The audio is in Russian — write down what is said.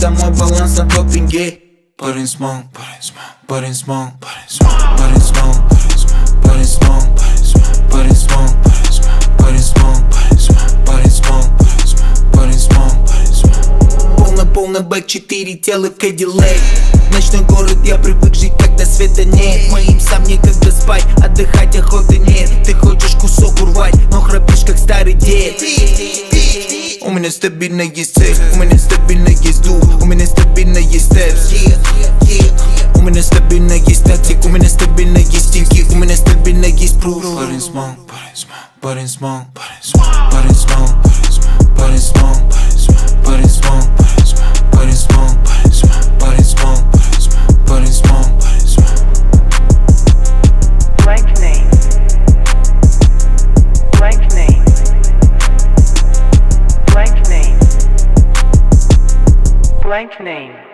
это мой баланс на топинге. Парень смог, парень смог, парень смог, парень смог, парень смог, парень смог, парень смог, парень смог, парень смог. Полный бэк, 4 тела в Кадиллак. Ночной город, я привык жить, когда света нет. Моим сам некогда спать, отдыхать охоты нет. Ты хочешь кусок урвать, но храпишь как старый дед. У меня стабильно есть цель, у меня стабильно есть дух, у меня стабильно есть степс. У меня стабильно есть тактик, у меня стабильно есть стихи, у меня стабильно есть пруф. Парень смог, парень смог, парень смог, парень смог, парень смог, парень смог, парень смог, парень смог, парень смог, парень смог. Blank name. Blank name. Blank name. Blank name.